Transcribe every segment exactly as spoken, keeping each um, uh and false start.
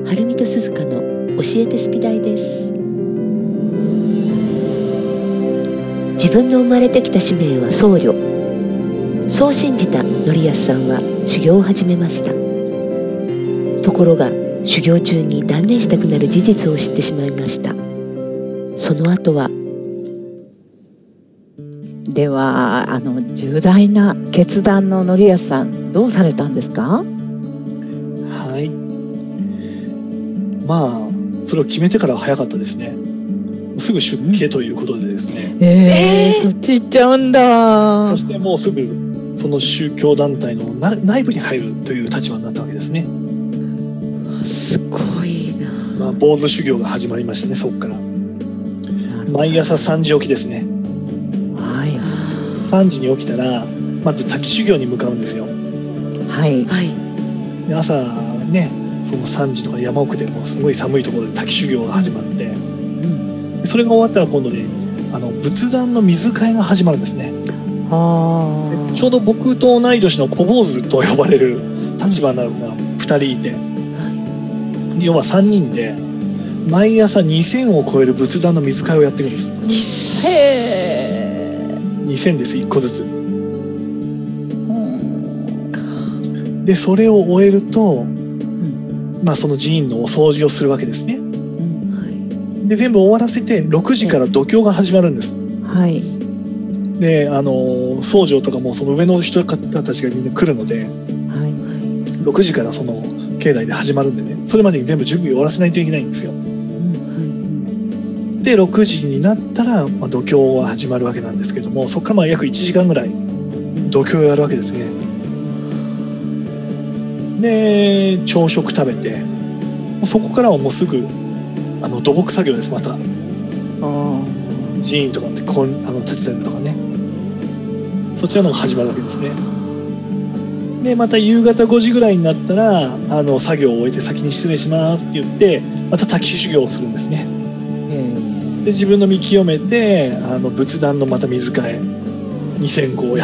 はるみとすずかの教えてスピ大です。自分の生まれてきた使命は僧侶、そう信じた則安さんは修行を始めました。ところが修行中に断念したくなる事実を知ってしまいました。その後はではあの重大な決断の則安さん、どうされたんですか？ はい、まあそれを決めてからは早かったですね。すぐ出家ということでですね、 うん、えー、えー、そっち行っちゃうんだ。 そしてもうすぐその宗教団体の内部に入るという立場になったわけですね。 すごいな、 まあ、坊主修行が始まりましたね。そこから毎朝さんじ起きですね。 はい、 さんじに起きたらまず滝修行に向かうんですよ。 はい、 で朝ね、そのさんじとか山奥でもすごい寒いところで滝修行が始まって、うん、それが終わったら今度ね、あの仏壇の水替えが始まるんですね。 あちょうど僕と同い年の小坊主と呼ばれる立場になるのがふたりいて、うん、要はさんにんで毎朝にせんを超える仏壇の水替えをやってるんです。 へー、 にせんですいっこずつ、うん、でそれを終えると、うん、まあその寺院のお掃除をするわけですね、うん、で全部終わらせてろくじから度胸が始まるんです。 はい。 であの僧正とかもその上の人方たちがみんな来るので、はい、ろくじからその境内で始まるんでね、それまでに全部準備を終わらせないといけないんですよ。でろくじになったら、まあ、度胸は始まるわけなんですけども、そこからまあ約いちじかんぐらい度胸をやるわけですね。で朝食食べて、そこからはもうすぐあの土木作業です。また寺院とかでこんあの手伝うとかね、そっちらのが始まるわけですね。でまた夕方ごじぐらいになったらあの作業を終えて先に失礼しますって言ってまた滝修行をするんですね。で自分の身清めてあの仏壇のまた水替えにせんごをやって、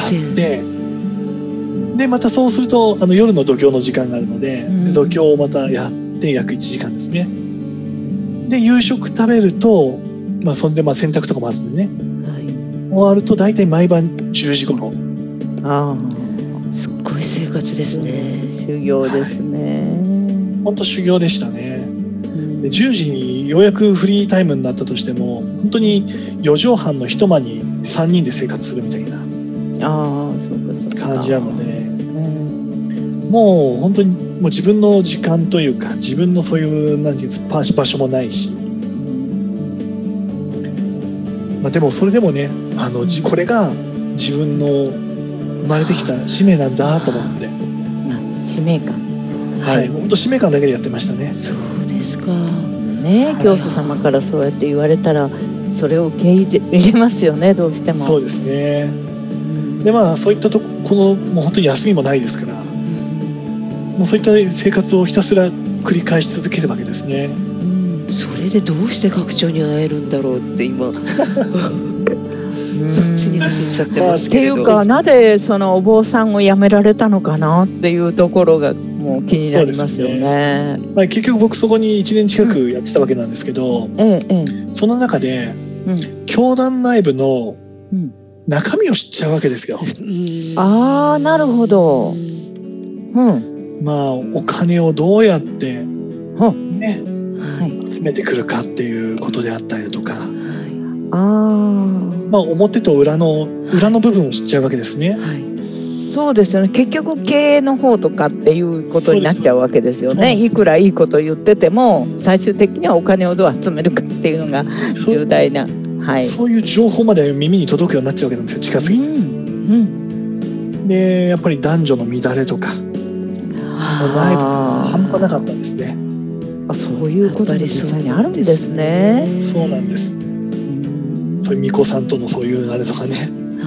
でまたそうするとあの夜の度胸の時間があるので、うん、で度胸をまたやって約いちじかんですね。で夕食食べると、まあ、それでまあ洗濯とかもあるんでね、はい、終わると大体毎晩じゅうじ頃。 ああ、すっごい生活ですね。 修行ですね。 本当修行でしたね。でじゅうじにようやくフリータイムになったとしても本当によじはんの一間にさんにんで生活するみたいな感じなので、うん、もう本当にもう自分の時間というか自分のそういう何て言うんですか場所もないし、まあ、でもそれでもねあのこれが自分の生まれてきた使命なんだと思って、 使命感、 はい、本当使命感だけでやってましたね。 そうですかね、教祖様からそうやって言われたらそれを受け入れますよね、どうしても。 そうですね。でまあそういったとここのもう本当に休みもないですから、もうそういった生活をひたすら繰り返し続けるわけですね。 それでどうして学長に会えるんだろうって今そっちに走っちゃってますけれど、 っていうかなぜそのお坊さんを辞められたのかなっていうところがもう気になりますよね。 まあ、結局僕そこにいちねん近くやってたわけなんですけど、うんええ、その中で、うん、教団内部の中身を知っちゃうわけですよ。うん、 ああ、なるほど、うん、 まあお金をどうやって、ねはい、集めてくるかっていうことであったりとか、 あまあ表と裏の裏の部分を知っちゃうわけですね。はい、 そうですよね。結局経営の方とかっていうことになっちゃうわけですよね。いくらいいこと言ってても最終的にはお金をどう集めるかっていうのが重大な、はい、 そういう情報まで耳に届くようになっちゃうわけなんですよ、近すぎて、うんうん、でやっぱり男女の乱れとか内部半端なかったんですね。 あ、そういうことが実際にあるんですね。 そうなんです。そういう巫女さんとのそういうあれとかね、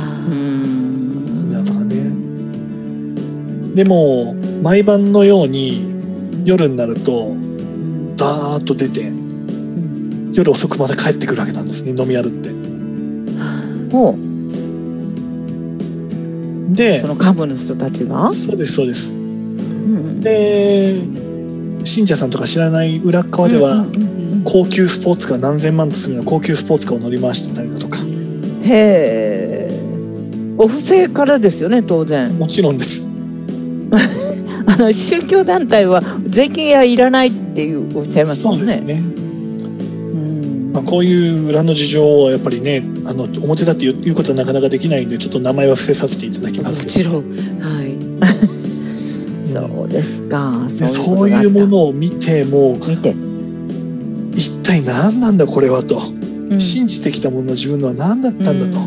だとかね。でも毎晩のように夜になるとダーッと出て夜遅くまで帰ってくるわけなんですね、飲み歩って。 ほう。 でその幹部の人たちが。 そうですそうです、うん、で信者さんとか知らない裏側では、高級スポーツカー何千万とするような高級スポーツカーを乗り回してたりだとか。 へえ。お布施からですよね、当然。 もちろんです。 あの宗教団体は税金はいらないっていうおっしゃいますもんね。 そうですね。まあ、こういう裏の事情をやっぱりね、あの表だって言う、言うことはなかなかできないんで、ちょっと名前は伏せさせていただきますけど。 もちろん、はい。 そうですか。 そういうものを見ても見て一体何なんだこれはと、 うん、 信じてきたものの自分のは何だったんだと、うん、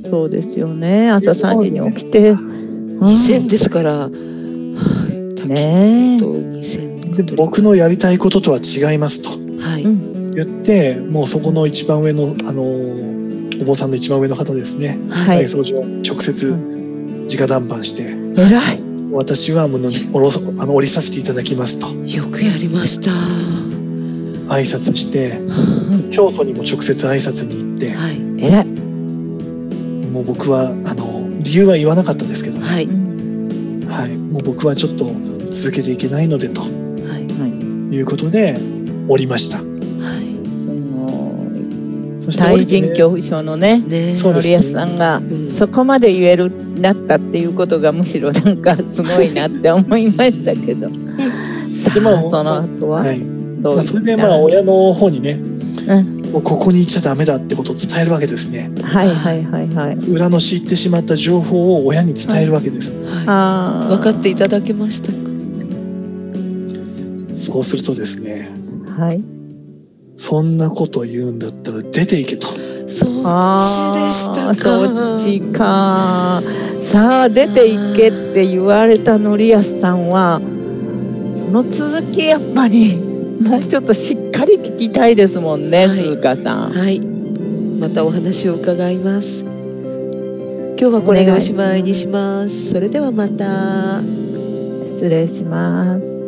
そうですよね。朝さんじに起きてにせんですから、 ねえ、 にせんで僕のやりたいこととは違いますと、 はい、 言ってもうそこの一番上の、あのー、お坊さんの一番上の方ですね、 はい、 大僧正直接直談判して、 偉い、 私はもうおろそあの降りさせていただきますと。 よくやりました。 挨拶して教祖にも直接挨拶に行って、 はい、偉い。 もう僕はあの理由は言わなかったですけどね、はい、はい、もう僕はちょっと続けていけないのでと、はい、いうことで降りました。はい、そして降りてね、 対人恐怖症のね、森安さんがそこまで言えるなったっていうことがむしろなんかすごいなって思いましたけど。でまあその後は、はい、どう、まあ、 それでまあ親の方にね、うん、もうここに行っちゃダメだってことを伝えるわけですね。 はいはいはいはい。 裏の知ってしまった情報を親に伝えるわけです。 はいはい、あ、分かっていただけましたか。 そうするとですね、 はい、 そんなこと言うんだったら出ていけと。 そっちでしたか。 そっちか。さあ出ていけって言われた則安さんはその続きやっぱりもうちょっとしっかり聞きたいですもんね、鈴鹿さん。 はい、またお話を伺います。今日はこれでおしまいにします。それではまた。 失礼します。